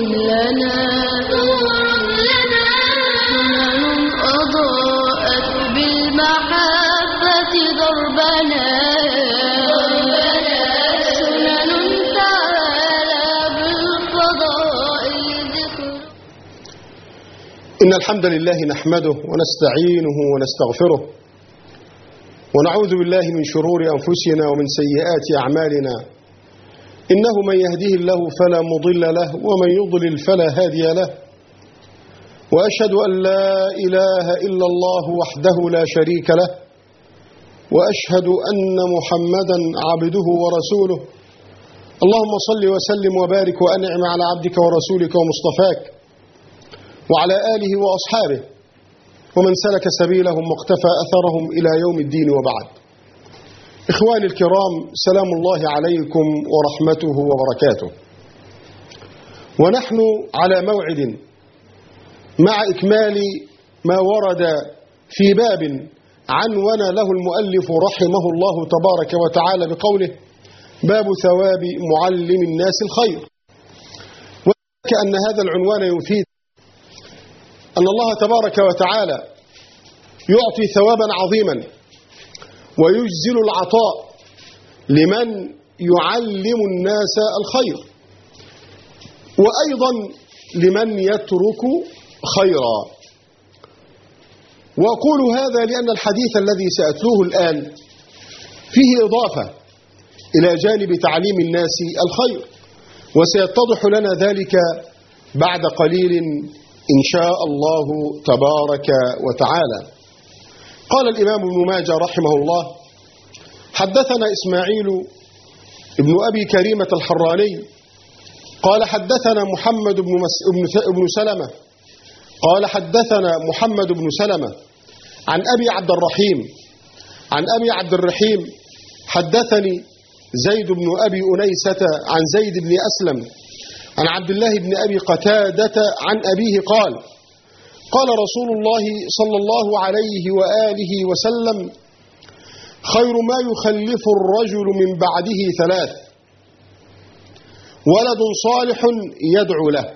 لنا سنن أضاءت بالمحبة دربنا سنن تعالى بالفضائل ذكر. إن الحمد لله نحمده ونستعينه ونستغفره ونعوذ بالله من شرور أنفسنا ومن سيئات أعمالنا، إنه من يهديه الله فلا مضل له ومن يضلل فلا هادي له، وأشهد أن لا إله إلا الله وحده لا شريك له، وأشهد أن محمدا عبده ورسوله. اللهم صل وسلم وبارك وأنعم على عبدك ورسولك ومصطفاك وعلى آله وأصحابه ومن سلك سبيلهم واقتفى أثرهم إلى يوم الدين، وبعد. إخواني الكرام، سلام الله عليكم ورحمته وبركاته، ونحن على موعد مع إكمال ما ورد في باب عنون له المؤلف رحمه الله تبارك وتعالى بقوله: باب ثواب معلم الناس الخير. وكأن هذا العنوان يفيد أن الله تبارك وتعالى يعطي ثوابا عظيما ويجزل العطاء لمن يعلم الناس الخير، وأيضا لمن يترك خيرا. وأقول هذا لأن الحديث الذي سأتلوه الآن فيه إضافة إلى جانب تعليم الناس الخير، وسيتضح لنا ذلك بعد قليل إن شاء الله تبارك وتعالى. قال الإمام ابن ماجه رحمه الله: حدثنا إسماعيل ابن أبي كريمة الحراني قال حدثنا محمد بن سلمة قال حدثنا محمد بن سلمة عن أبي عبد الرحيم حدثني زيد بن أبي أنيسة عن زيد بن أسلم عن عبد الله بن أبي قتادة عن أبيه قال: قال رسول الله صلى الله عليه وآله وسلم: خير ما يخلف الرجل من بعده ثلاث: ولد صالح يدعو له،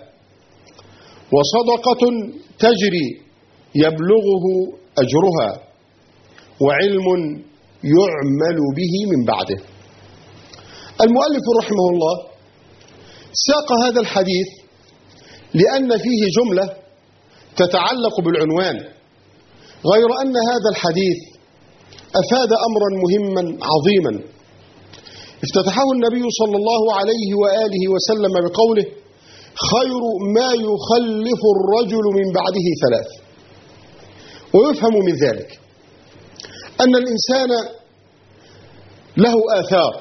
وصدقة تجري يبلغه أجرها، وعلم يعمل به من بعده. المؤلف رحمه الله ساق هذا الحديث لأن فيه جملة تتعلق بالعنوان، غير أن هذا الحديث أفاد أمرا مهما عظيما افتتحه النبي صلى الله عليه وآله وسلم بقوله: خير ما يخلف الرجل من بعده ثلاث. ويفهم من ذلك أن الإنسان له آثار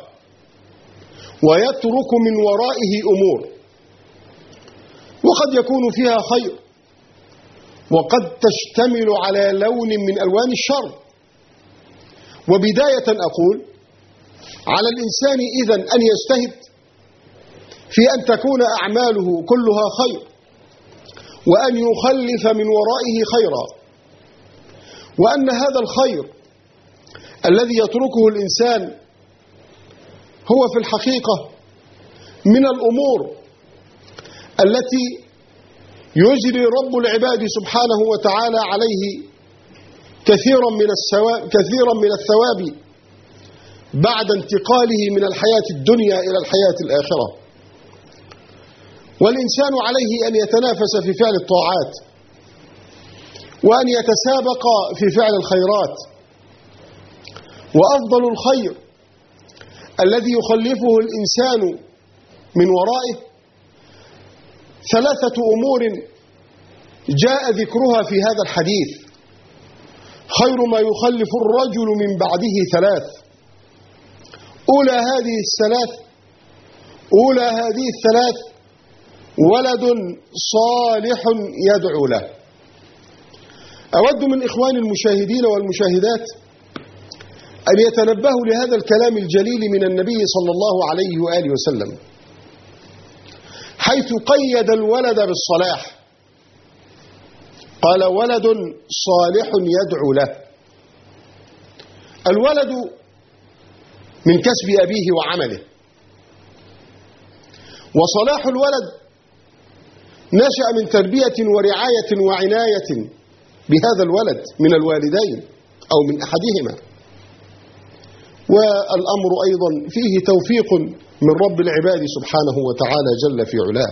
ويترك من ورائه أمور، وقد يكون فيها خير وقد تشتمل على لون من ألوان الشر. وبداية أقول: على الإنسان إذن أن يجتهد في أن تكون أعماله كلها خير، وأن يخلف من ورائه خيرا، وأن هذا الخير الذي يتركه الإنسان هو في الحقيقة من الأمور التي يجري رب العباد سبحانه وتعالى عليه كثيرا من الثواب بعد انتقاله من الحياة الدنيا إلى الحياة الآخرة. والإنسان عليه أن يتنافس في فعل الطاعات، وأن يتسابق في فعل الخيرات. وأفضل الخير الذي يخلفه الإنسان من ورائه ثلاثة أمور جاء ذكرها في هذا الحديث: خير ما يخلف الرجل من بعده ثلاث. أولى هذه الثلاث ولد صالح يدعو له. أود من إخواني المشاهدين والمشاهدات أن يتنبهوا لهذا الكلام الجليل من النبي صلى الله عليه وآله وسلم، حيث قيد الولد بالصلاح، قال: ولد صالح يدعو له. الولد من كسب أبيه وعمله، وصلاح الولد نشأ من تربية ورعاية وعناية بهذا الولد من الوالدين أو من أحدهما. والأمر أيضا فيه توفيق من رب العباد سبحانه وتعالى جل في علاه.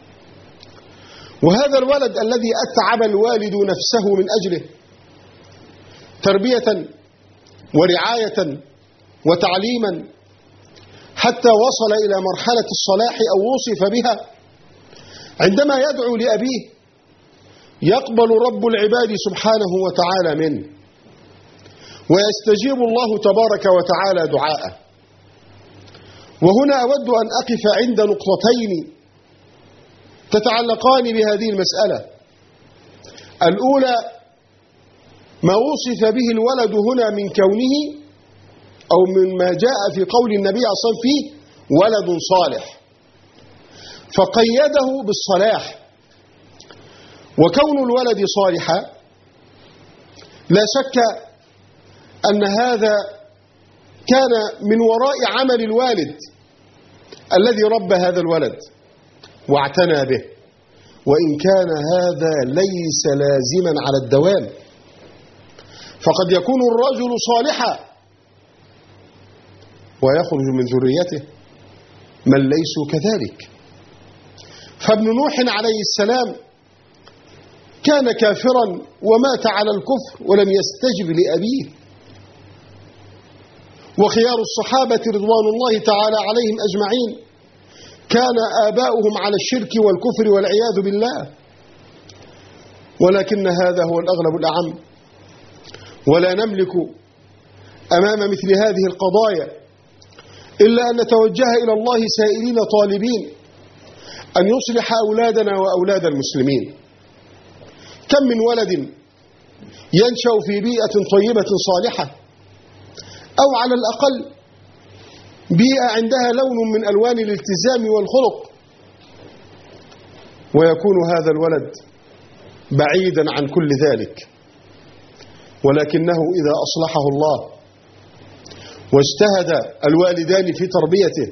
وهذا الولد الذي أتعب الوالد نفسه من أجله تربية ورعاية وتعليما حتى وصل إلى مرحلة الصلاح أو وصف بها، عندما يدعو لأبيه يقبل رب العباد سبحانه وتعالى منه، ويستجيب الله تبارك وتعالى دعاءه. وهنا أود أن أقف عند نقطتين تتعلقان بهذه المسألة. الأولى ما وصف به الولد هنا من كونه أو مما جاء في قول النبي صلى الله عليه وسلم فيه ولد صالح، فقيده بالصلاح. وكون الولد صالحا لا شك أن هذا كان من وراء عمل الوالد الذي ربى هذا الولد واعتنى به، وإن كان هذا ليس لازما على الدوام، فقد يكون الرجل صالحا ويخرج من ذريته من ليسوا كذلك. فابن نوح عليه السلام كان كافرا ومات على الكفر ولم يستجب لأبيه. وخيار الصحابة رضوان الله تعالى عليهم أجمعين كان آباؤهم على الشرك والكفر والعياذ بالله، ولكن هذا هو الأغلب الأعم. ولا نملك أمام مثل هذه القضايا إلا أن نتوجه إلى الله سائلين طالبين أن يصلح أولادنا وأولاد المسلمين. كم من ولد ينشأ في بيئة طيبة صالحة، أو على الأقل بيئة عندها لون من ألوان الالتزام والخلق، ويكون هذا الولد بعيدا عن كل ذلك، ولكنه إذا أصلحه الله واجتهد الوالدان في تربيته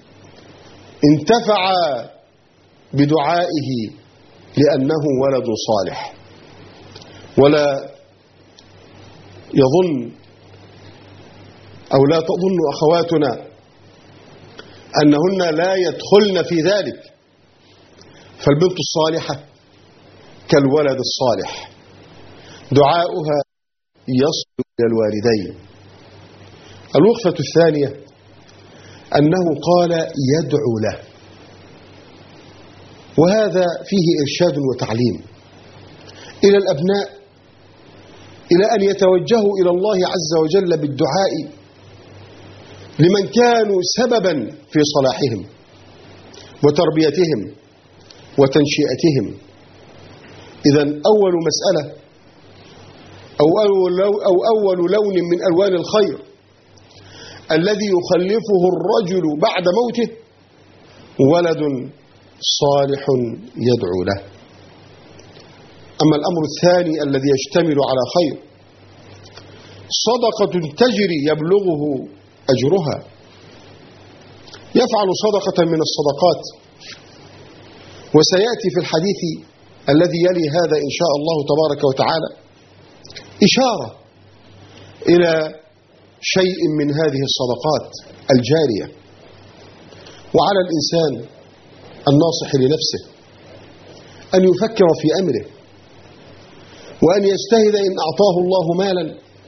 انتفع بدعائه لأنه ولد صالح. ولا يظن أو لا تظن أخواتنا أنهن لا يدخلن في ذلك، فالبنت الصالحة كالولد الصالح دعاؤها يصل إلى الوالدين. الوقفة الثانية أنه قال يدعو له، وهذا فيه إرشاد وتعليم إلى الأبناء إلى أن يتوجهوا إلى الله عز وجل بالدعاء لمن كانوا سببا في صلاحهم وتربيتهم وتنشئتهم. إذن أول مسألة أو أول لون من ألوان الخير الذي يخلفه الرجل بعد موته ولد صالح يدعو له. أما الأمر الثاني الذي يشتمل على خير صدقة تجري يبلغه أجرها. يفعل صدقة من الصدقات، وسيأتي في الحديث الذي يلي هذا إن شاء الله تبارك وتعالى إشارة إلى شيء من هذه الصدقات الجارية. وعلى الإنسان الناصح لنفسه أن يفكر في أمره، وأن يجتهد إن أعطاه الله مالا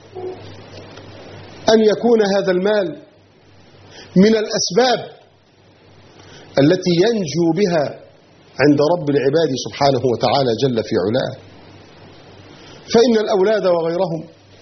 أن يكون هذا المال من الأسباب التي ينجو بها عند رب العباد سبحانه وتعالى جل في علاه. فإن الأولاد وغيرهم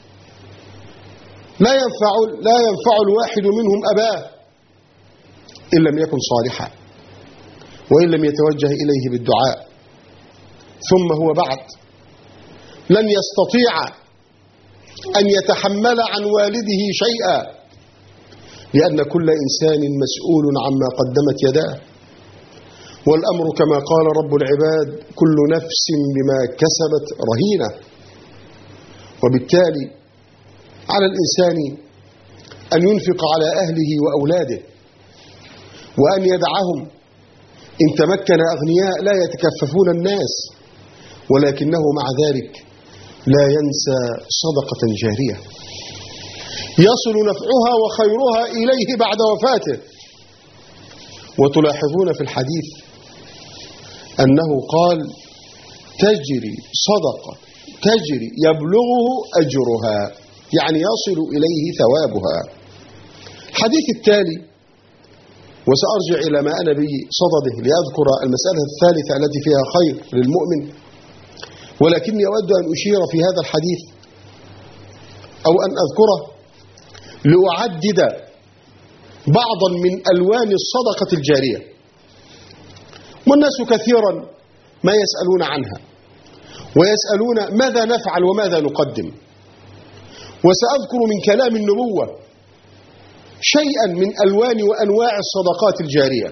لا ينفع الواحد منهم أباه إن لم يكن صالحا، وإن لم يتوجه إليه بالدعاء. ثم هو بعد لن يستطيع أن يتحمل عن والده شيئا، لأن كل إنسان مسؤول عما قدمت يداه، والأمر كما قال رب العباد كل نفس بما كسبت رهينة. وبالتالي على الإنسان أن ينفق على أهله وأولاده، وأن يدعهم إن تمكن أغنياء لا يتكففون الناس، ولكنه مع ذلك لا ينسى صدقة جارية يصل نفعها وخيرها إليه بعد وفاته. وتلاحظون في الحديث أنه قال تجري صدقة تجري يبلغه أجرها، يعني يصل إليه ثوابها. الحديث التالي، وسأرجع إلى ما أنا بصدده لأذكر المسألة الثالثة التي فيها خير للمؤمن، ولكني أود أن أشير في هذا الحديث أو أن أذكره لأعدد بعضا من ألوان الصدقة الجارية. والناس كثيرا ما يسألون عنها ويسألون ماذا نفعل وماذا نقدم. وسأذكر من كلام النبوة شيئا من ألوان وأنواع الصدقات الجارية.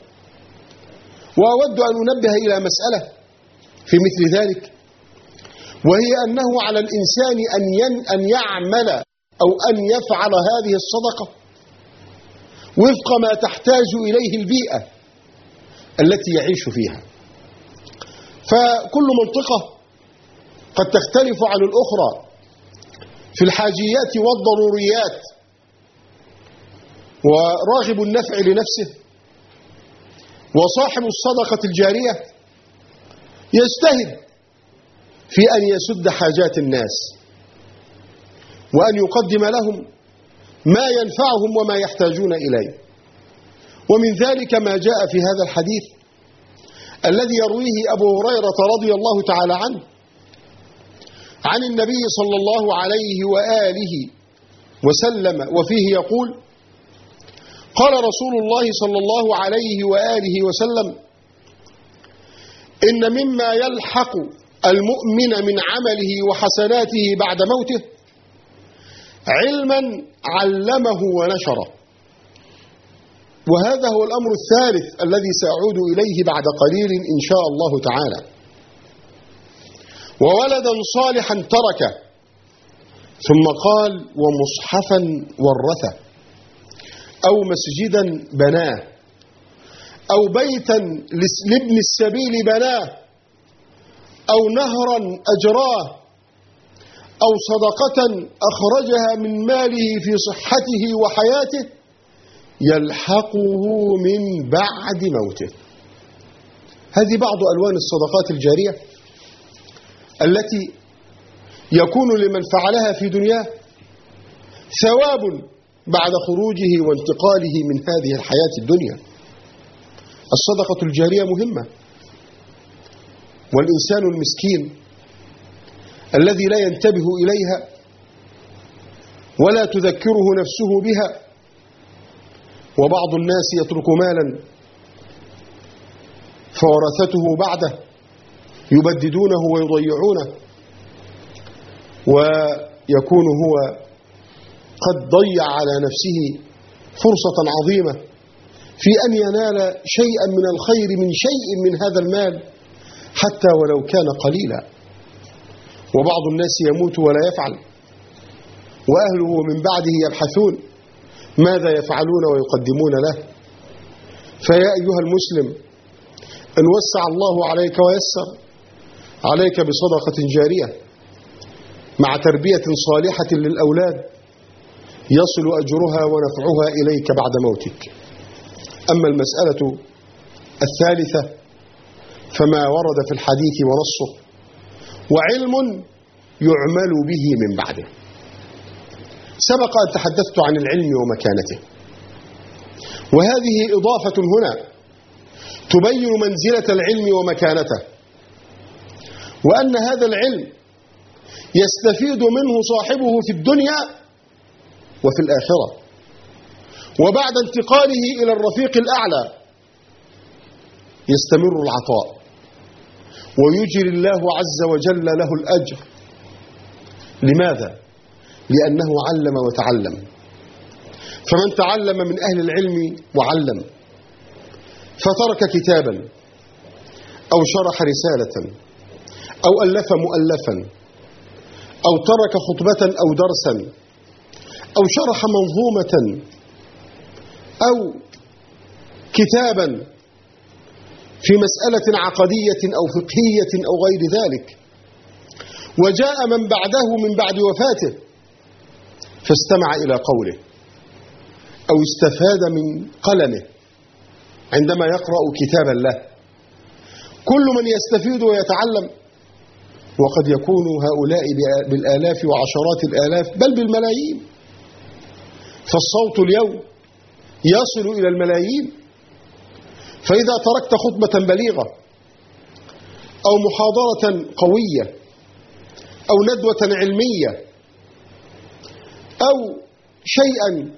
وأود أن أنبه إلى مسألة في مثل ذلك، وهي أنه على الإنسان أن يعمل أو أن يفعل هذه الصدقة وفق ما تحتاج إليه البيئة التي يعيش فيها. فكل منطقة قد تختلف عن الأخرى في الحاجيات والضروريات، وراغب النفع لنفسه وصاحب الصدقة الجارية يجتهد في أن يسد حاجات الناس وأن يقدم لهم ما ينفعهم وما يحتاجون إليه. ومن ذلك ما جاء في هذا الحديث الذي يرويه أبو هريرة رضي الله تعالى عنه عن النبي صلى الله عليه وآله وسلم، وفيه يقول: قال رسول الله صلى الله عليه وآله وسلم: إن مما يلحق المؤمن من عمله وحسناته بعد موته علما علمه ونشره. وهذا هو الأمر الثالث الذي سأعود إليه بعد قليل إن شاء الله تعالى. وولدا صالحا تركه، ثم قال: ومصحفا ورثه، أو مسجدا بناه، أو بيتا لابن السبيل بناه، أو نهرا أجراه، أو صدقة أخرجها من ماله في صحته وحياته يلحقه من بعد موته. هذه بعض ألوان الصدقات الجارية التي يكون لمن فعلها في دنياه ثواب بعد خروجه وانتقاله من هذه الحياة الدنيا. الصدقة الجارية مهمة، والإنسان المسكين الذي لا ينتبه إليها ولا تذكره نفسه بها، وبعض الناس يترك مالا فورثته بعده يبددونه ويضيعونه، ويكون هو قد ضيع على نفسه فرصة عظيمة في أن ينال شيئا من الخير من شيء من هذا المال حتى ولو كان قليلا. وبعض الناس يموت ولا يفعل، وأهله من بعده يبحثون ماذا يفعلون ويقدمون له. فيا أيها المسلم، إن وسع الله عليك ويسر عليك بصدقة جارية مع تربية صالحة للأولاد يصل أجرها ونفعها إليك بعد موتك. أما المسألة الثالثة فما ورد في الحديث ونصه، وعلم يعمل به من بعده. سبق أن تحدثت عن العلم ومكانته، وهذه إضافة هنا تبين منزلة العلم ومكانته، وأن هذا العلم يستفيد منه صاحبه في الدنيا وفي الآخرة، وبعد انتقاله إلى الرفيق الأعلى يستمر العطاء ويجري الله عز وجل له الأجر. لماذا؟ لأنه علم وتعلم. فمن تعلم من أهل العلم وعلم، فترك كتابا أو شرح رسالة أو ألف مؤلفا أو ترك خطبة أو درسا أو شرح منظومة أو كتابا في مسألة عقدية أو فقهية أو غير ذلك، وجاء من بعده من بعد وفاته فاستمع إلى قوله أو استفاد من قلمه عندما يقرأ كتاب الله. كل من يستفيد ويتعلم، وقد يكون هؤلاء بالآلاف وعشرات الآلاف بل بالملايين، فالصوت اليوم يصل إلى الملايين. فإذا تركت خطبة بليغة أو محاضرة قوية أو ندوة علمية أو شيئا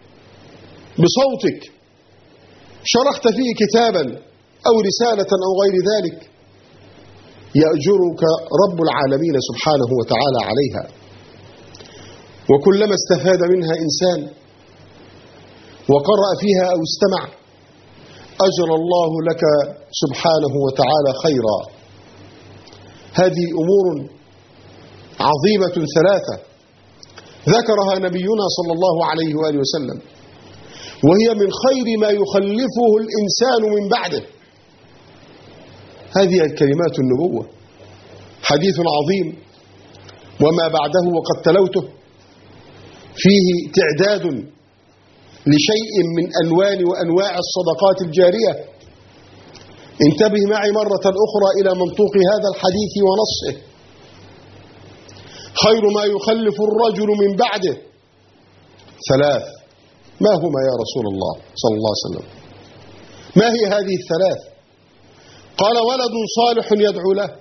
بصوتك شرحت فيه كتابا أو رسالة أو غير ذلك، يأجرك رب العالمين سبحانه وتعالى عليها. وكلما استفاد منها إنسان وقرأ فيها أو استمع أجر الله لك سبحانه وتعالى خيرا. هذه أمور عظيمة ثلاثة ذكرها نبينا صلى الله عليه وآله وسلم، وهي من خير ما يخلفه الإنسان من بعده. هذه الكلمات النبوة، حديث عظيم وما بعده وقد تلوته، فيه تعداد لشيء من ألوان وأنواع الصدقات الجارية. انتبه معي مرة أخرى إلى منطوق هذا الحديث ونصه. خير ما يخلف الرجل من بعده ثلاث. ما هما يا رسول الله صلى الله عليه وسلم؟ ما هي هذه الثلاث؟ قال: ولد صالح يدعو له،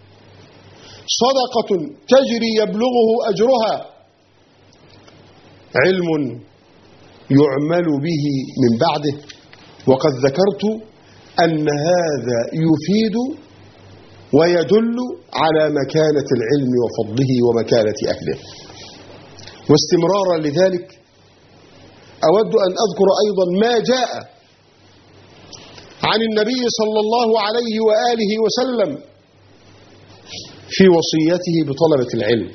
صدقة تجري يبلغه أجرها، علم يعمل به من بعده. وقد ذكرت أن هذا يفيد ويدل على مكانة العلم وفضله ومكانة أهله. واستمرارا لذلك أود أن أذكر أيضا ما جاء عن النبي صلى الله عليه وآله وسلم في وصيته بطلبة العلم،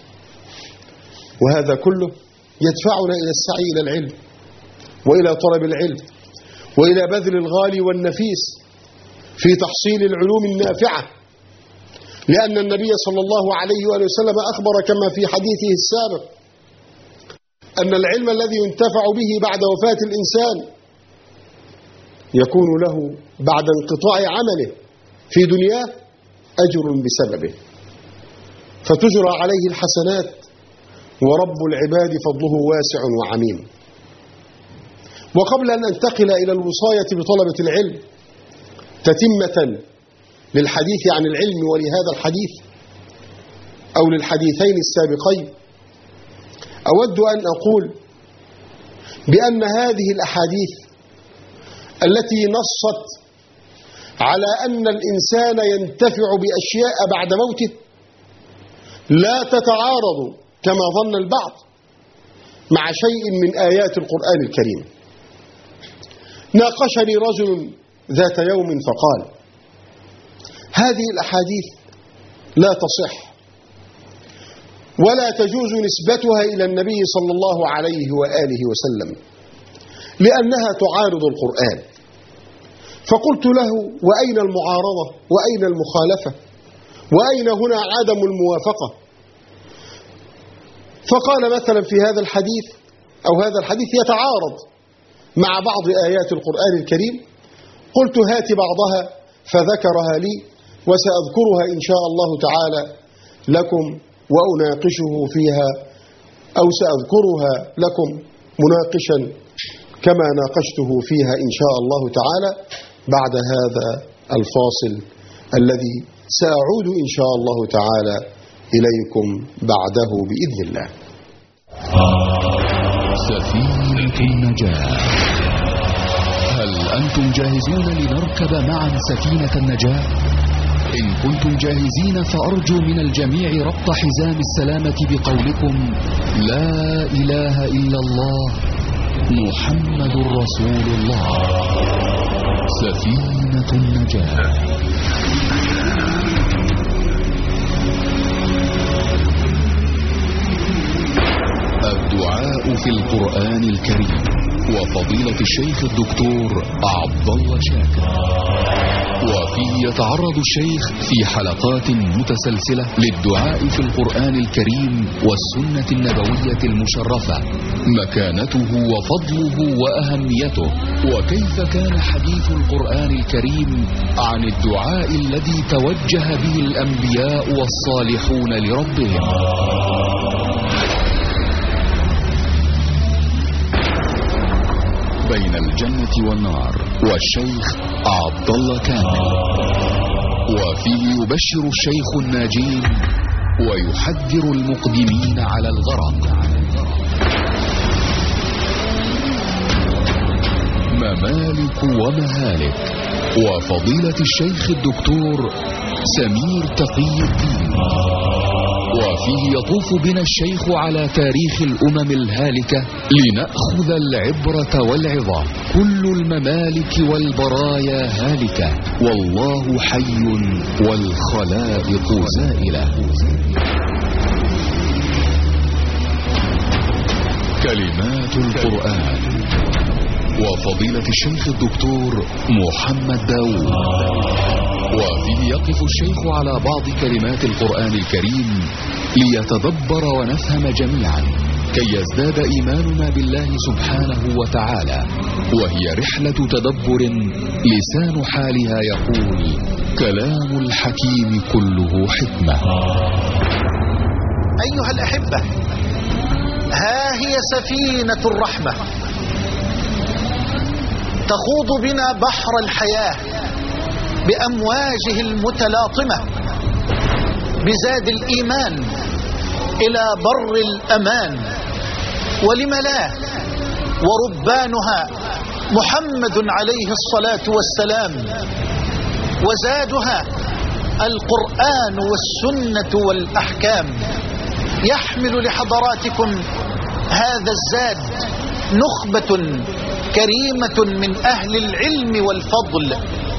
وهذا كله يدفعنا إلى السعي إلى العلم وإلى طلب العلم وإلى بذل الغالي والنفيس في تحصيل العلوم النافعة، لأن النبي صلى الله عليه وآله وسلم أخبر كما في حديثه السابق أن العلم الذي ينتفع به بعد وفاة الإنسان يكون له بعد انقطاع عمله في دنياه أجر بسببه، فتجرى عليه الحسنات، ورب العباد فضله واسع وعميم. وقبل أن أنتقل إلى الوصاية بطلبة العلم تتمة للحديث عن العلم ولهذا الحديث أو للحديثين السابقين، أود أن أقول بأن هذه الأحاديث التي نصت على أن الإنسان ينتفع بأشياء بعد موته لا تتعارض كما ظن البعض مع شيء من آيات القرآن الكريم. ناقشني رجل ذات يوم فقال: هذه الأحاديث لا تصح ولا تجوز نسبتها إلى النبي صلى الله عليه وآله وسلم لأنها تعارض القرآن. فقلت له: وأين المعارضة وأين المخالفة وأين هنا عدم الموافقة؟ فقال: مثلا في هذا الحديث أو هذا الحديث يتعارض مع بعض آيات القرآن الكريم. قلت: هات بعضها، فذكرها لي وسأذكرها إن شاء الله تعالى لكم وأناقشه فيها، أو سأذكرها لكم مناقشا كما ناقشته فيها إن شاء الله تعالى بعد هذا الفاصل الذي سأعود إن شاء الله تعالى إليكم بعده بإذن الله. سفينة النجاة. هل أنتم جاهزون لنركب معا سفينة النجاة؟ إن كنتم جاهزين فأرجو من الجميع ربط حزام السلامة بقولكم: لا إله إلا الله محمد رسول الله. سفينة النجاة. الدعاء في القرآن الكريم وفضيلة الشيخ الدكتور عبد الله شاكر. وفيه يتعرض الشيخ في حلقات متسلسلة للدعاء في القرآن الكريم والسنة النبوية المشرفة، مكانته وفضله وأهميته، وكيف كان حديث القرآن الكريم عن الدعاء الذي توجه به الأنبياء والصالحون لربهم. بين الجنة والنار والشيخ عبد الله كامل، وفيه يبشر الشيخ الناجين ويحذر المقدمين على الغرق. ممالك ومهالك، وفضيلة الشيخ الدكتور سمير تقي الدين. وفيه يطوف بنا الشيخ على تاريخ الأمم الهالكة لنأخذ العبرة والعظة. كل الممالك والبرايا هالكة، والله حي والخلائق زائلة. كلمات القرآن وفضيلة الشيخ الدكتور محمد داود. وفيه يقف الشيخ على بعض كلمات القرآن الكريم ليتدبر ونفهم جميعا، كي يزداد إيماننا بالله سبحانه وتعالى. وهي رحلة تدبر لسان حالها يقول: كلام الحكيم كله حكمة. أيها الأحبة، ها هي سفينة الرحمة تخوض بنا بحر الحياة بأمواجه المتلاطمة بزاد الإيمان إلى بر الأمان. ولم لا، وربانها محمد عليه الصلاة والسلام، وزادها القرآن والسنة والأحكام. يحمل لحضراتكم هذا الزاد نخبة كريمة من أهل العلم والفضل،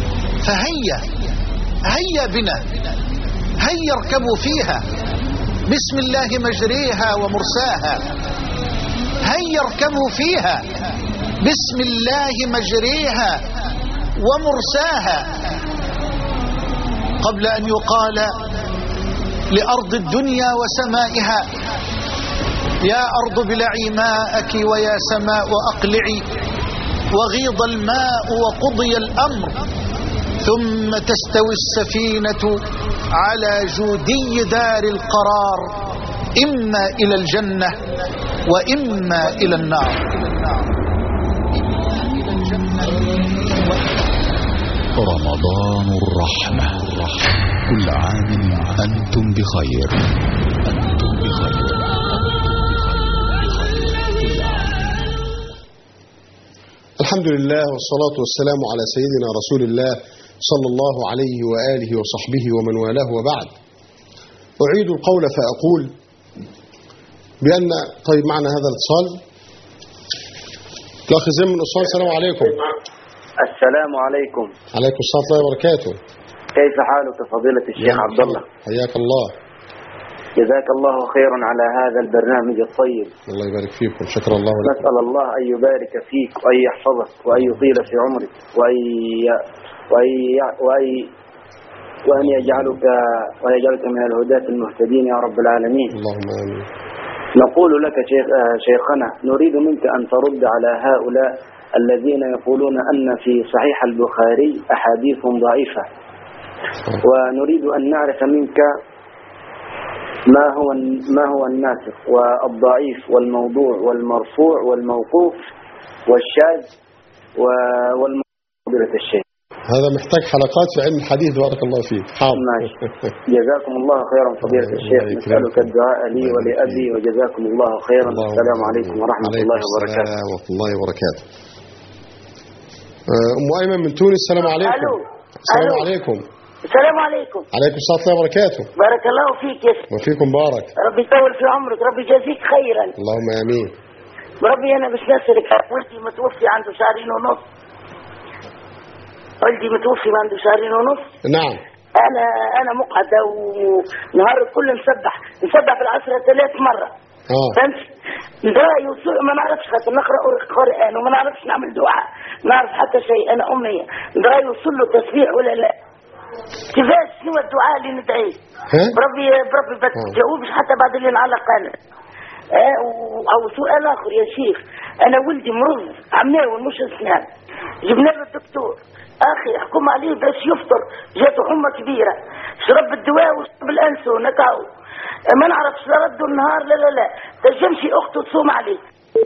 هيا بنا، هيا اركبوا فيها، بسم الله مجريها ومرساها. هيا اركبوا فيها، بسم الله مجريها ومرساها. قبل أن يقال لأرض الدنيا وسمائها: يا أرض بلعي ماءك ويا سماء أقلعي، وغيض الماء وقضي الأمر، ثم تستوي السفينة على جودي دار القرار، إما إلى الجنة وإما إلى النار. رمضان الرحمة. كل عام أنتم بخير. أنتم بخير. الحمد لله والصلاة والسلام على سيدنا رسول الله صلى الله عليه وآله وصحبه ومن والاه، وبعد. أعيد القول فأقول بأن طيب معنا هذا الاتصال. الأخ زين من أسوان. السلام عليكم. السلام عليكم. عليكم السلام ورحمة الله وبركاته. كيف حالك فضيلة الشيخ عبد الله؟ حياك الله. جزاك الله خيرا على هذا البرنامج الطيب. الله يبارك فيكم. شكر الله لكم. نسأل الله أن يبارك فيك وأن يحفظك وأن يطيل في عمرك وأن يجعلك من الهداة المهتدين يا رب العالمين. اللهم آمين. نقول لك شيخنا، نريد منك أن ترد على هؤلاء الذين يقولون أن في صحيح البخاري أحاديث ضعيفة، ونريد أن نعرف منك ما هو الناسخ والضعيف والموضوع والمرفوع والموقوف والشاذ والمقبلة الشيء. هذا محتاج حلقات في علم الحديث. بارك الله فيك. حاضر. جزاكم الله خيرا فضيلة الشيخ. نسألك الدعاء لي ولأبي، وجزاكم الله خيرا. السلام عليكم ورحمة الله وبركاته. ورحمة الله وبركاته. أم أيمن من تونس. السلام عليكم. السلام عليكم. السلام عليكم. عليكم السلام ورحمة الله وبركاته. بارك الله فيك يا سيدي. وفيكم بارك. ربي يطول في عمرك، ربي يجازيك خيرا. اللهم آمين. ربي أنا مش ناسرك، ولدي متوفي عنده شهرين ونص. والدي متوفي عنده شهرين ونص. نعم. أنا مقعدة ونهار كله نسبح في العصر 3 مرة. فهمت؟ دراي وسوء ما نعرفش خاطر نقرأ القرآن وما نعرفش نعمل دعاء، نعرف حتى شيء، أنا أمية. دراي وصل له تسبيح ولا لا؟ كيفاش شنو الدعاء اللي ندعيه؟ بربي ما تجاوبش حتى بعد اللي نعلق أنا. أو سؤال آخر يا شيخ، أنا ولدي مرض عماوي مش أسنان، جبنا له الدكتور أخي حكم عليه باش يفطر، جاته حمى كبيرة، شرب الدواء وشرب الأنسون نتاعو، ما نعرفش لا ردوا النهار لا تجمشي أخته تصوم عليه.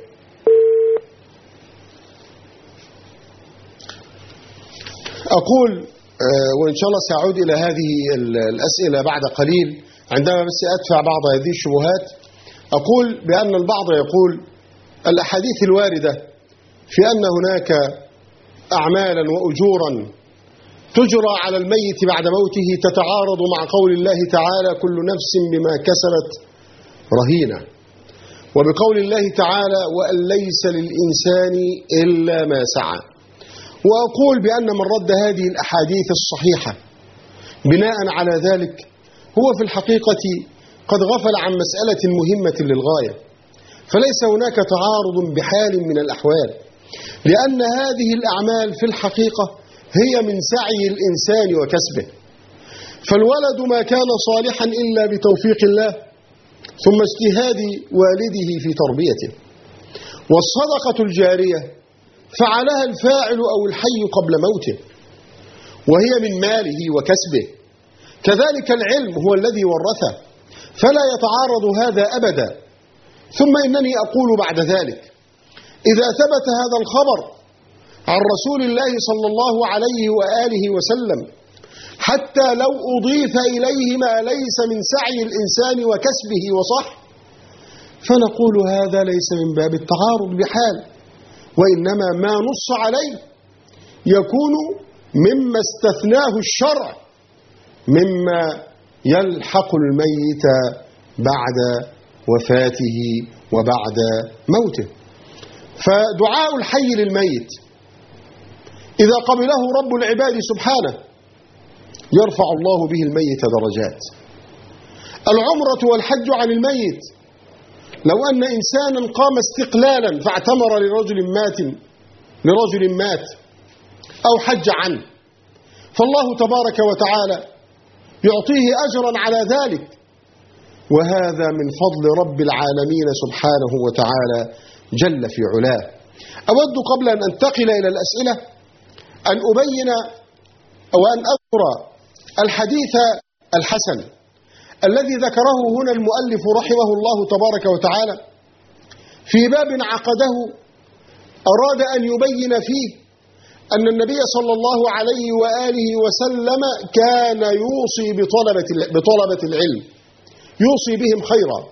أقول وإن شاء الله سأعود إلى هذه الأسئلة بعد قليل عندما بس أدفع بعض هذه الشبهات. أقول بأن البعض يقول الأحاديث الواردة في أن هناك أعمالا وأجورا تجرى على الميت بعد موته تتعارض مع قول الله تعالى كل نفس بما كسبت رهينة، وبقول الله تعالى وأن ليس للإنسان إلا ما سعى. وأقول بأن من رد هذه الأحاديث الصحيحة بناء على ذلك هو في الحقيقة قد غفل عن مسألة مهمة للغاية، فليس هناك تعارض بحال من الأحوال، لأن هذه الأعمال في الحقيقة هي من سعي الإنسان وكسبه، فالولد ما كان صالحا إلا بتوفيق الله ثم اجتهاد والده في تربيته، والصدقة الجارية فعلها الفاعل أو الحي قبل موته وهي من ماله وكسبه، كذلك العلم هو الذي ورثه، فلا يتعارض هذا أبدا. ثم إنني أقول بعد ذلك إذا ثبت هذا الخبر عن رسول الله صلى الله عليه وآله وسلم حتى لو أضيف إليه ما ليس من سعي الإنسان وكسبه وصح، فنقول هذا ليس من باب التعارض بحال، وإنما ما نص عليه يكون مما استثناه الشرع مما يلحق الميت بعد وفاته وبعد موته. فدعاء الحي للميت إذا قبله رب العباد سبحانه يرفع الله به الميت درجات. العمرة والحج عن الميت، لو أن إنسانا قام استقلالا فاعتمر لرجل مات أو حج عنه، فالله تبارك وتعالى يعطيه أجرا على ذلك، وهذا من فضل رب العالمين سبحانه وتعالى جل في علاه. أود قبل أن أنتقل إلى الأسئلة أن أبين أو أن أذكر الحديث الحسن الذي ذكره هنا المؤلف رحمه الله تبارك وتعالى في باب عقده، أراد أن يبين فيه أن النبي صلى الله عليه وآله وسلم كان يوصي بطلبة العلم، يوصي بهم خيرا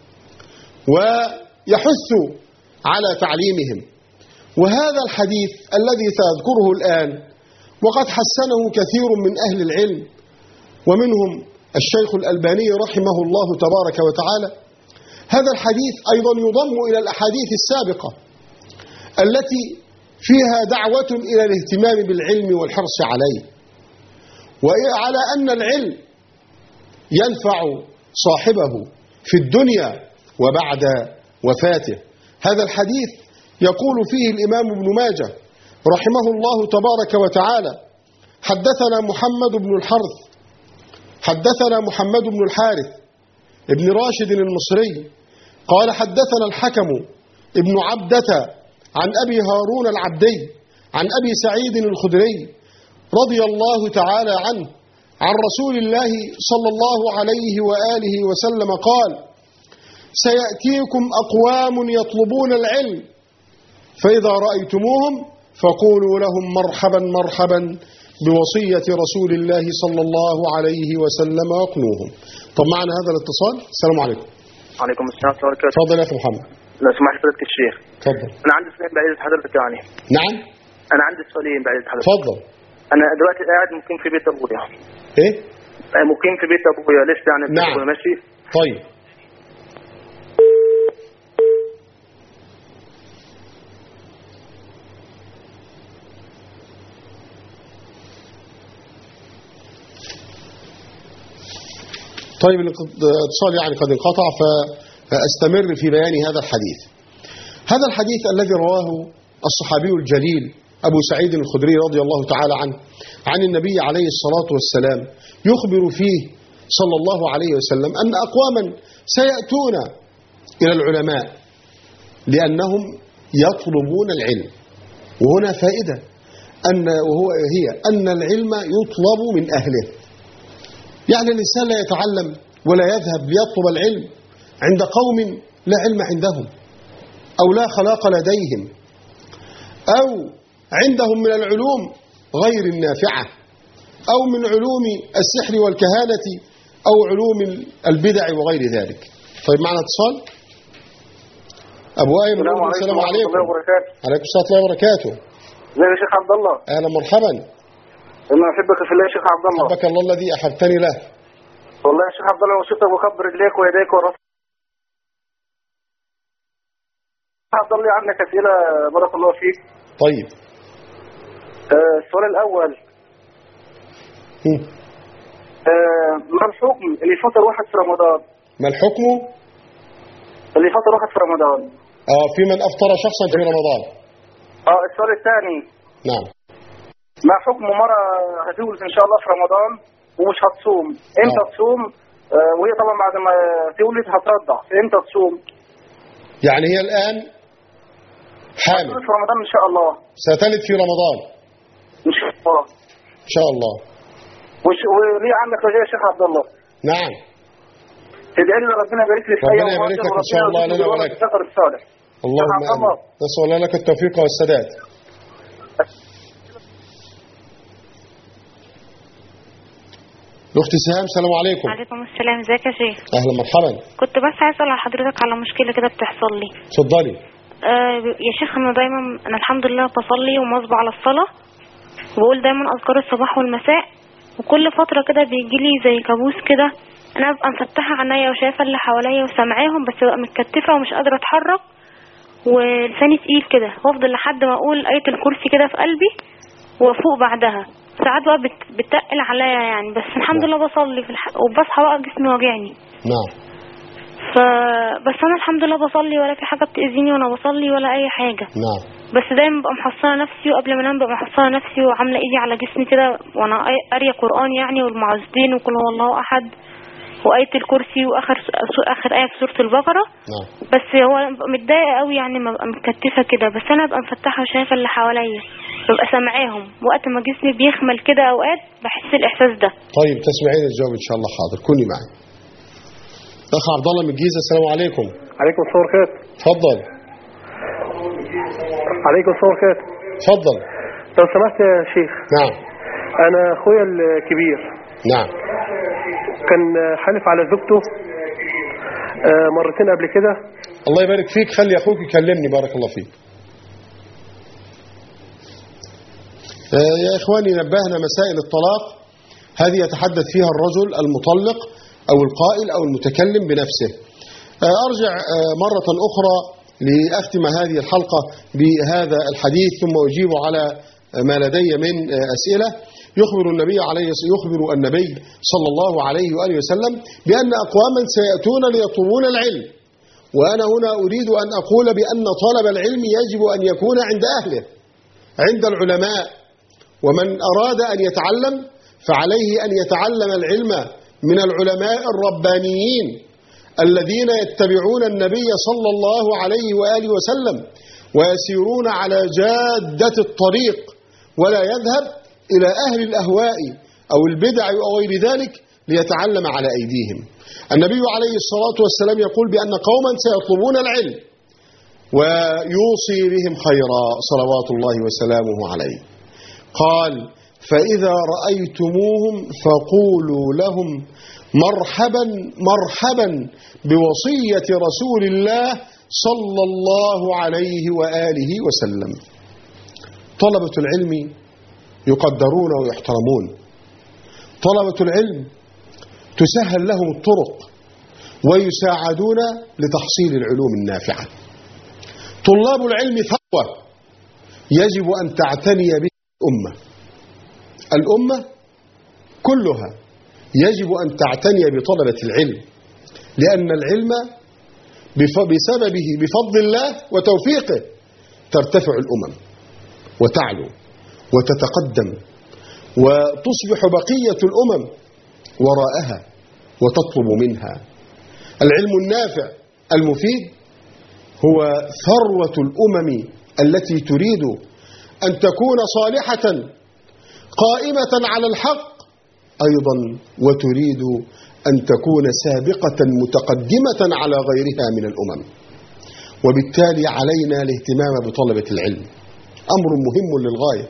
ويحث على تعليمهم. وهذا الحديث الذي سأذكره الآن وقد حسنه كثير من أهل العلم ومنهم الشيخ الألباني رحمه الله تبارك وتعالى، هذا الحديث أيضا يضم إلى الأحاديث السابقة التي فيها دعوة إلى الاهتمام بالعلم والحرص عليه، وعلى أن العلم ينفع صاحبه في الدنيا وبعد وفاته. هذا الحديث يقول فيه الإمام ابن ماجه رحمه الله تبارك وتعالى حدثنا محمد بن الحرث حدثنا محمد بن الحارث ابن راشد المصري قال حدثنا الحكم ابن عبدة عن أبي هارون العبدي عن أبي سعيد الخدري رضي الله تعالى عنه عن رسول الله صلى الله عليه وآله وسلم قال سيأتيكم أقوام يطلبون العلم فإذا رأيتموهم فقولوا لهم مرحبا مرحبا بوصية رسول الله صلى الله عليه وسلم وقنوهم. طب معنا هذا الاتصال. السلام عليكم. وعليكم السلام ورحمة الله وبركاته. تفضل يا أخي محمد. لو سمحت حضرتك الشيخ. تفضل. أنا عندي سؤالين بعد حضرتك يعني. نعم. أنا عندي سؤالين بعد حضرتك. تفضل. أنا دلوقتي قاعد مقيم في بيت أبويا. إيه؟ مقيم في بيت أبويا لسه يعني. نعم. ماشي. طيب. طيب الاتصال يعني قد انقطع، فأستمر في بيان هذا الحديث. هذا الحديث الذي رواه الصحابي الجليل أبو سعيد الخدري رضي الله تعالى عنه عن النبي عليه الصلاة والسلام يخبر فيه صلى الله عليه وسلم أن أقواما سيأتون إلى العلماء لأنهم يطلبون العلم. وهنا فائدة هي أن العلم يطلب من أهله. يعني الإنسان لا يتعلم ولا يذهب ليطلب العلم عند قوم لا علم عندهم أو لا خلاق لديهم أو عندهم من العلوم غير النافعة أو من علوم السحر والكهانة أو علوم البدع وغير ذلك. طيب معنا اتصال. أبو أيمن، السلام عليكم. عليكم السلام ورحمة الله وبركاته. ازيك يا شيخ عبد الله؟ أهلا مرحبا. انا احبك في الله يا شيخ عبد الله. حبك الله الذي أحبتني له. والله يا شيخ عبد الله وصيتك بكبر رجليك ويديك وراسك. عبد الله عندك أسئلة بارك الله فيك. طيب. السؤال الأول. ما الحكم اللي يفطر واحد في رمضان؟ ما الحكم اللي يفطر واحد في رمضان؟ في من أفطر شخصا في رمضان. السؤال الثاني. نعم. ما حكم مرة هتولد إن شاء الله في رمضان ومش هتصوم؟ إمتى تصوم؟ وهي طبعا بعد ما تولد هترضع، إمتى تصوم؟ يعني هي الآن حامل في رمضان إن شاء الله. ستلد في رمضان إن شاء الله. إن شاء الله. وليه عندك رجاء يا شيخ عبد الله؟ نعم. تدعي لنا ربنا يبارك لك. ربنا يبارك لك إن شاء الله لنا ولك. اللهم آمين. نسأل الله لك التوفيق والسداد. الأخت سهام، السلام عليكم. وعليكم السلام، ازيك يا شيخ؟ أهلا مرحبا. كنت بس عايز اسال حضرتك على مشكله كده بتحصل لي. اتفضلي. يا شيخ انا الحمد لله بصلي ومواظبه على الصلاه وبقول دايما اذكار الصباح والمساء، وكل فتره كده بيجي لي زي كابوس كده، انا ببقى مفتحه عينيا وشايفه اللي حواليا وسامعاهم، بس ببقى متكتفه ومش قادره اتحرك ولساني تقيل كده، وافضل لحد ما اقول آية الكرسي كده في قلبي وافوق بعدها. ساعات بقى بتقل عليا يعني، بس الحمد لله بصلي وبصحى بقى جسمي واجعني. نعم. بس انا الحمد لله بصلي ولا في حاجه بتاذيني وانا بصلي ولا اي حاجه. نعم. بس دايما ببقى محصنه نفسي، وقبل ما انام ببقى محصنه نفسي وعامله ايدي على جسمي كده وانا قاريه قران يعني، والمعوذتين وقل هو الله احد وآية الكرسي واخر آية في سورة البقرة. نعم. بس هو متضايقه قوي يعني، ما ببقى متكتفه كده، بس انا ببقى مفتحه وشايفه اللي حواليا، ببقى سامعاهم، وقت ما جسمي بيخمل كده اوقات بحس الاحساس ده. طيب تسمعين الجواب ان شاء الله. حاضر، كوني معي. اخ عبد الله من الجيزه، السلام عليكم. عليكم السلام ورحمة الله. اتفضل. عليكم السلام ورحمة الله. اتفضل. لو سمحت يا شيخ. نعم. أنا أخويا الكبير. نعم. كان حلف على زوجته مرتين قبل كده. الله يبارك فيك، خلي أخوك يكلمني، بارك الله فيك. يا إخواني، نبهنا مسائل الطلاق هذه يتحدث فيها الرجل المطلق أو القائل أو المتكلم بنفسه. أرجع مرة أخرى لأختم هذه الحلقة بهذا الحديث ثم أجيب على ما لدي من أسئلة. يخبر النبي صلى الله عليه وآله وسلم بأن أقواما سيأتون ليطلبون العلم، وأنا هنا أريد أن أقول بأن طلب العلم يجب أن يكون عند أهله، عند العلماء، ومن أراد أن يتعلم فعليه أن يتعلم العلم من العلماء الربانيين الذين يتبعون النبي صلى الله عليه وآله وسلم ويسيرون على جادة الطريق، ولا يذهب إلى أهل الأهواء أو البدع أو غير ذلك ليتعلم على أيديهم. النبي عليه الصلاة والسلام يقول بأن قوما سيطلبون العلم ويوصي بهم خيرا صلوات الله وسلامه عليه. قال: فإذا رأيتموهم فقولوا لهم مرحبا مرحبا بوصية رسول الله صلى الله عليه وآله وسلم. طلبة العلم يقدرون ويحترمون، طلبة العلم تسهل لهم الطرق ويساعدون لتحصيل العلوم النافعة. طلاب العلم ثروة يجب أن تعتني بها الأمة كلها يجب أن تعتني بطلبة العلم، لأن العلم بسببه بفضل الله وتوفيقه ترتفع الأمم وتعلو وتتقدم وتصبح بقية الأمم وراءها وتطلب منها. العلم النافع المفيد هو ثروة الأمم التي تريد أن تكون صالحة قائمة على الحق أيضا وتريد أن تكون سابقة متقدمة على غيرها من الأمم. وبالتالي علينا الاهتمام بطلبة العلم، أمر مهم للغاية.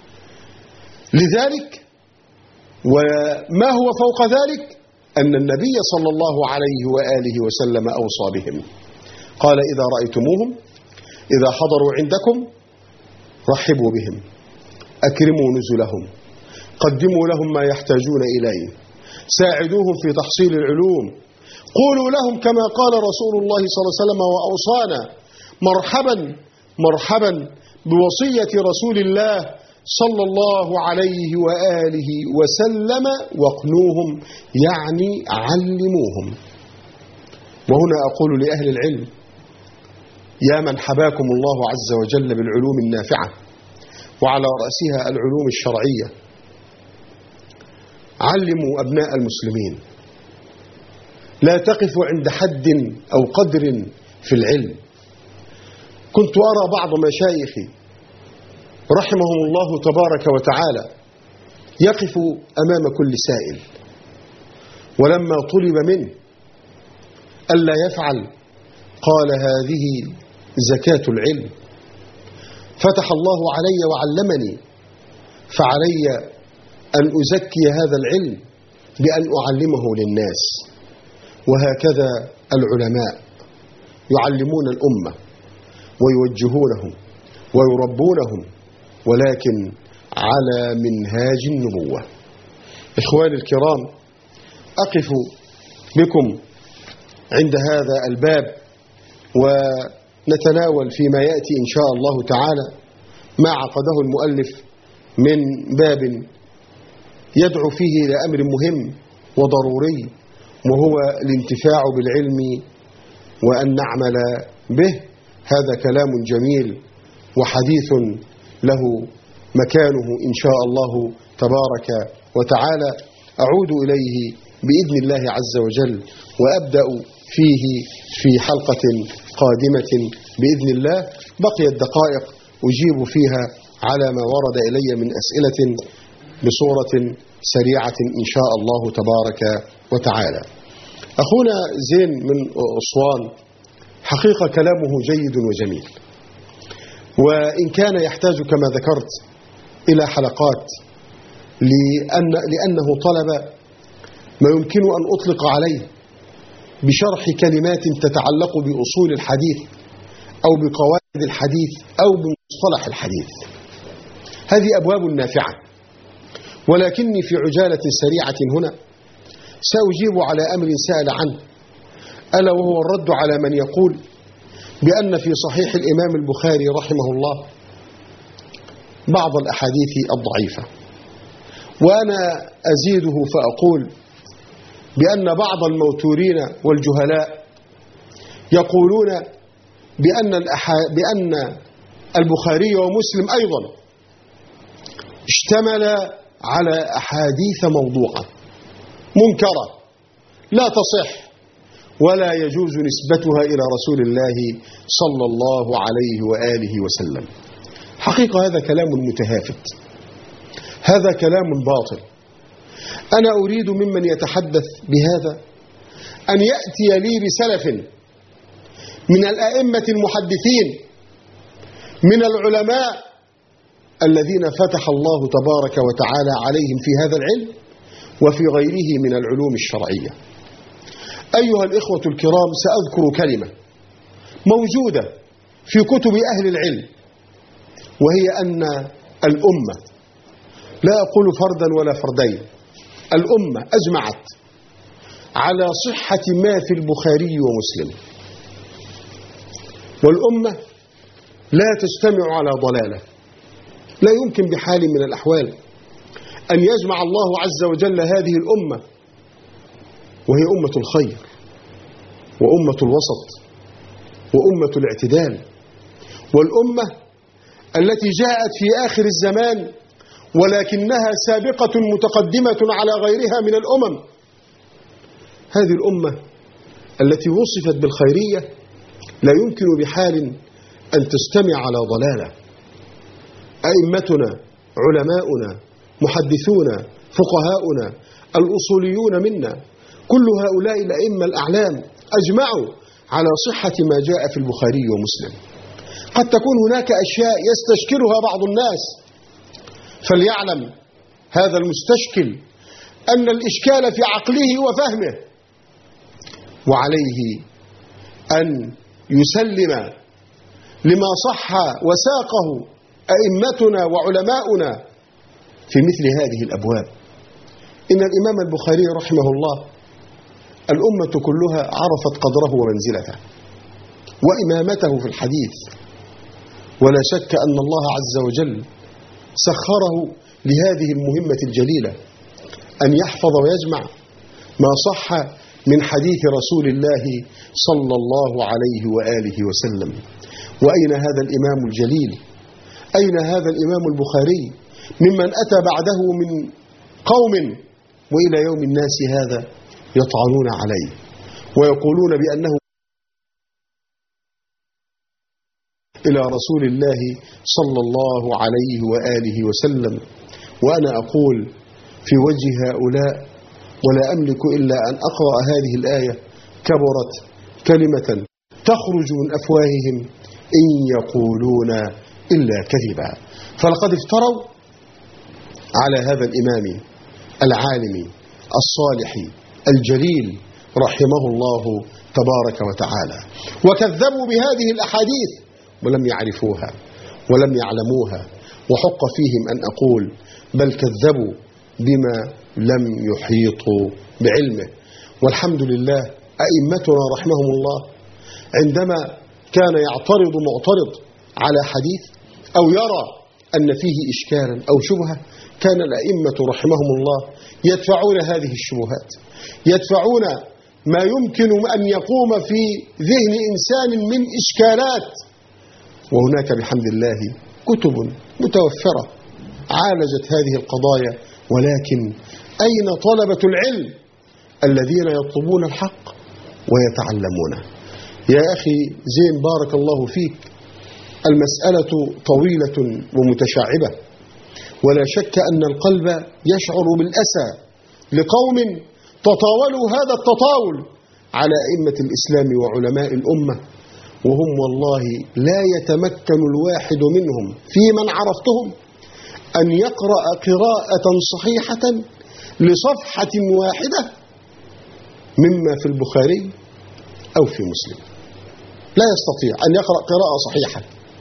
لذلك وما هو فوق ذلك أن النبي صلى الله عليه وآله وسلم أوصى بهم، قال إذا رأيتموهم إذا حضروا عندكم رحبوا بهم، أكرموا نزلهم، قدموا لهم ما يحتاجون إليه، ساعدوهم في تحصيل العلوم، قولوا لهم كما قال رسول الله صلى الله عليه وسلم وأوصانا مرحبا مرحبا بوصية رسول الله صلى الله عليه وآله وسلم واقنوهم، يعني علموهم. وهنا أقول لأهل العلم يا من حباكم الله عز وجل بالعلوم النافعة وعلى رأسها العلوم الشرعية، علموا أبناء المسلمين، لا تقفوا عند حد أو قدر في العلم. كنت أرى بعض مشايخي رحمهم الله تبارك وتعالى يقف أمام كل سائل، ولما طلب منه ألا يفعل قال هذه زكاة العلم، فتح الله علي وعلمني، فعلي أن أزكي هذا العلم بأن أعلمه للناس. وهكذا العلماء يعلمون الأمة ويوجهونهم ويربونهم، ولكن على منهاج النبوة. إخواني الكرام، أقف بكم عند هذا الباب ونتناول فيما يأتي إن شاء الله تعالى ما عقده المؤلف من باب يدعو فيه إلى أمر مهم وضروري، وهو الانتفاع بالعلم وأن نعمل به. هذا كلام جميل وحديث له مكانه إن شاء الله تبارك وتعالى. أعود إليه بإذن الله عز وجل وأبدأ فيه في حلقة قادمة بإذن الله. بقيت دقائق أجيب فيها على ما ورد إلي من أسئلة بصورة سريعة إن شاء الله تبارك وتعالى. أخونا زين من أسوان حقيقة كلامه جيد وجميل، وإن كان يحتاج كما ذكرت إلى حلقات لأنه طلب ما يمكن أن أطلق عليه بشرح كلمات تتعلق بأصول الحديث أو بقواعد الحديث أو بمصطلح الحديث. هذه أبواب نافعة، ولكني في عجالة سريعة هنا سأجيب على أمر سأل عنه، ألا وهو الرد على من يقول بأن في صحيح الإمام البخاري رحمه الله بعض الأحاديث الضعيفة. وأنا أزيده فأقول بأن بعض الموتورين والجهلاء يقولون بأن البخاري ومسلم أيضا اشتمل على أحاديث موضوعة منكرة لا تصح ولا يجوز نسبتها إلى رسول الله صلى الله عليه وآله وسلم. حقيقة هذا كلام متهافت، هذا كلام باطل. أنا أريد ممن يتحدث بهذا أن يأتي لي بسلف من الأئمة المحدثين من العلماء الذين فتح الله تبارك وتعالى عليهم في هذا العلم وفي غيره من العلوم الشرعية. أيها الإخوة الكرام، سأذكر كلمة موجودة في كتب أهل العلم، وهي أن الأمة، لا أقول فردا ولا فردين، الأمة أجمعت على صحة ما في البخاري ومسلم، والأمة لا تجتمع على ضلالة. لا يمكن بحال من الأحوال أن يجمع الله عز وجل هذه الأمة، وهي أمة الخير وأمة الوسط وأمة الاعتدال، والأمة التي جاءت في آخر الزمان ولكنها سابقة متقدمة على غيرها من الأمم. هذه الأمة التي وصفت بالخيرية لا يمكن بحال أن تجتمع على ضلالة. أئمتنا، علماؤنا، محدثونا، فقهاؤنا، الأصوليون منا، كل هؤلاء الأئمة الأعلام أجمعوا على صحة ما جاء في البخاري ومسلم. قد تكون هناك أشياء يستشكلها بعض الناس، فليعلم هذا المستشكل أن الإشكال في عقله وفهمه، وعليه أن يسلم لما صح وساقه أئمتنا وعلماؤنا في مثل هذه الأبواب. إن الإمام البخاري رحمه الله الأمة كلها عرفت قدره ومنزلته وإمامته في الحديث، ولا شك أن الله عز وجل سخره لهذه المهمة الجليلة، أن يحفظ ويجمع ما صح من حديث رسول الله صلى الله عليه وآله وسلم. وأين هذا الإمام الجليل؟ أين هذا الإمام البخاري ممن أتى بعده من قوم وإلى يوم الناس هذا يطعنون عليه ويقولون بأنه إلى رسول الله صلى الله عليه وآله وسلم. وأنا أقول في وجه هؤلاء ولا أملك إلا أن أقرأ هذه الآية: كبرت كلمة تخرج من أفواههم إن يقولون إلا كذبا. فلقد افتروا على هذا الإمام العالم الصالح الجليل رحمه الله تبارك وتعالى، وكذبوا بهذه الأحاديث ولم يعرفوها ولم يعلموها، وحق فيهم أن أقول بل كذبوا بما لم يحيطوا بعلمه. والحمد لله أئمتنا رحمهم الله عندما كان يعترض معترض على حديث أو يرى أن فيه إشكالا أو شبهة، كان الأئمة رحمهم الله يدفعون هذه الشبهات، يدفعون ما يمكن أن يقوم في ذهن إنسان من إشكالات. وهناك بحمد الله كتب متوفرة عالجت هذه القضايا، ولكن أين طلبة العلم الذين يطلبون الحق ويتعلمونه؟ يا أخي زين بارك الله فيك، المسألة طويلة ومتشعبة، ولا شك أن القلب يشعر بالأسى لقوم تطاولوا هذا التطاول على أئمة الإسلام وعلماء الأمة، وهم والله لا يتمكن الواحد منهم في من عرفتهم أن يقرأ قراءة صحيحة لصفحة واحدة مما في البخاري أو في مسلم. لا يستطيع أن يقرأ قراءة صحيحة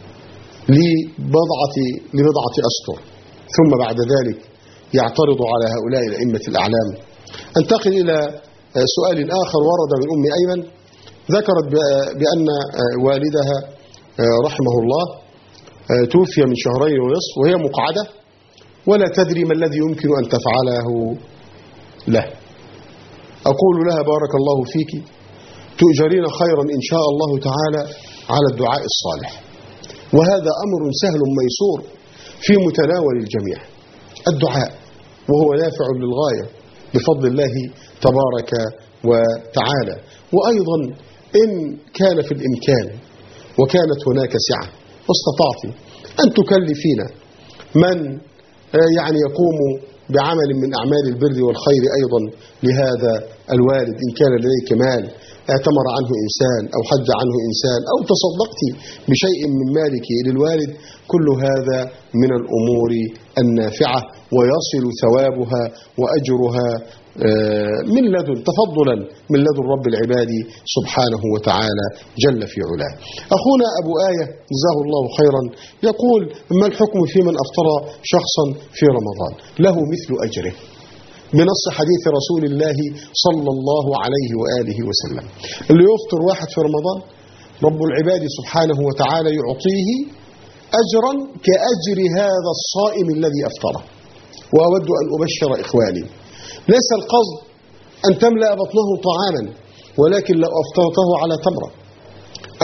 لبضعة أسطر ثم بعد ذلك يعترض على هؤلاء الأئمة الأعلام. انتقل إلى سؤال آخر ورد من أم أيمن، ذكرت بأن والدها رحمه الله توفي من 2.5 شهر وهي مقعدة ولا تدري ما الذي يمكن أن تفعله له. أقول لها بارك الله فيك، تؤجرين خيرا إن شاء الله تعالى على الدعاء الصالح، وهذا أمر سهل ميسور في متناول الجميع، الدعاء، وهو نافع للغاية بفضل الله تبارك وتعالى. وأيضا إن كان في الإمكان وكانت هناك سعة واستطعت أن تكلفين من يعني يقوم بعمل من أعمال البر والخير أيضا لهذا الوالد، إن كان لديك مال اعتمر عنه إنسان أو حج عنه إنسان أو تصدقت بشيء من مالك للوالد، كل هذا من الأمور النافعة ويصل ثوابها وأجرها من لدن تفضلا من لدن رب العباد سبحانه وتعالى جل في علاه. أخونا أبو آية جزاه الله خيرا يقول: ما الحكم في من أفطر شخصا في رمضان له مثل أجره بنص حديث رسول الله صلى الله عليه وآله وسلم؟ اللي يفطر واحد في رمضان رب العباد سبحانه وتعالى يعطيه أجرا كأجر هذا الصائم الذي أفطره. وأود أن أبشر إخواني، ليس القصد أن تملأ بطنه طعاما، ولكن لو أفطرته على تمرة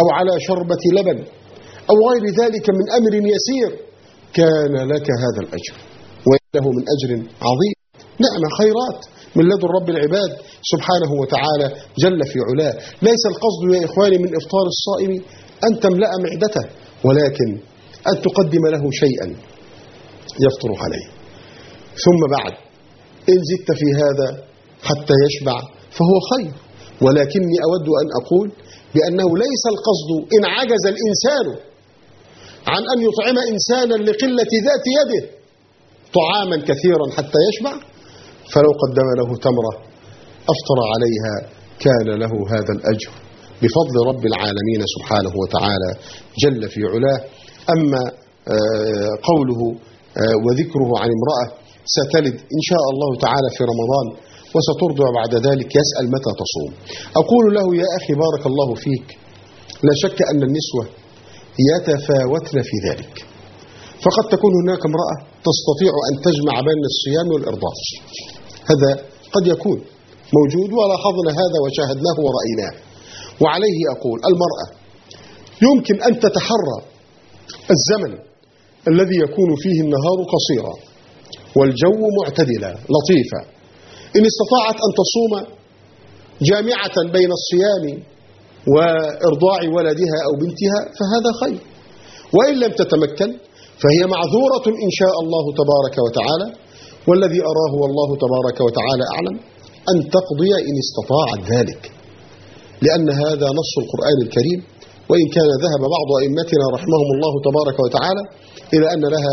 أو على شربة لبن أو غير ذلك من أمر يسير كان لك هذا الأجر وله من أجر عظيم. نعم خيرات من لدن رب العباد سبحانه وتعالى جل في علاه. ليس القصد يا إخواني من إفطار الصائم أن تملأ معدته، ولكن أن تقدم له شيئا يفطر عليه، ثم بعد إن زدت في هذا حتى يشبع فهو خير. ولكني أود أن أقول بأنه ليس القصد إن عجز الإنسان عن أن يطعم إنسانا لقلة ذات يده طعاما كثيرا حتى يشبع، فلو قدم له تمرة أفطر عليها كان له هذا الأجر بفضل رب العالمين سبحانه وتعالى جل في علاه. أما قوله وذكره عن امرأة ستلد إن شاء الله تعالى في رمضان وسترضع بعد ذلك يسأل متى تصوم، أقول له يا أخي بارك الله فيك، لا شك أن النسوة يتفاوتن في ذلك، فقد تكون هناك امرأة تستطيع أن تجمع بين الصيام والإرضاع، هذا قد يكون موجود ولاحظنا هذا وشاهدناه ورأيناه. وعليه أقول المرأة يمكن أن تتحرى الزمن الذي يكون فيه النهار قصيرا والجو معتدلا لطيفا، إن استطاعت أن تصوم جامعة بين الصيام وإرضاع ولدها أو بنتها فهذا خير، وإن لم تتمكن فهي معذورة إن شاء الله تبارك وتعالى، والذي أراه والله تبارك وتعالى أعلم أن تقضي إن استطاعت ذلك، لأن هذا نص القرآن الكريم. وإن كان ذهب بعض أئمتنا رحمهم الله تبارك وتعالى إلى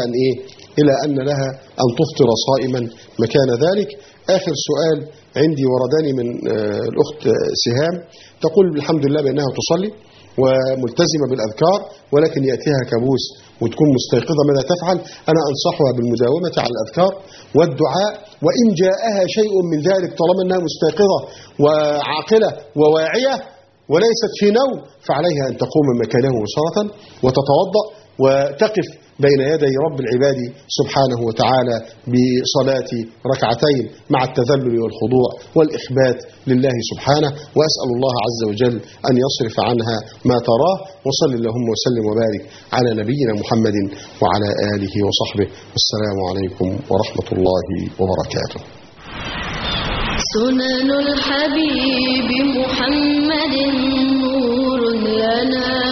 أن لها أن تفطر صائما مكان ذلك. آخر سؤال عندي ورداني من الأخت سهام، تقول الحمد لله بأنها تصلي وملتزمة بالأذكار ولكن يأتيها كابوس وتكون مستيقظة، ماذا تفعل؟ أنا أنصحها بالمداومة على الأذكار والدعاء، وإن جاءها شيء من ذلك طالما أنها مستيقظة وعاقلة وواعية وليست في نوم فعليها أن تقوم من مكانه مباشرة وتتوضأ وتقف بين يدي رب العباد سبحانه وتعالى بصلاة ركعتين مع التذلل والخضوع والإخبات لله سبحانه. وأسأل الله عز وجل أن يصرف عنها ما تراه. وصل اللهم وسلم وبارك على نبينا محمد وعلى آله وصحبه، والسلام عليكم ورحمة الله وبركاته. سنن الحبيب محمد نور لنا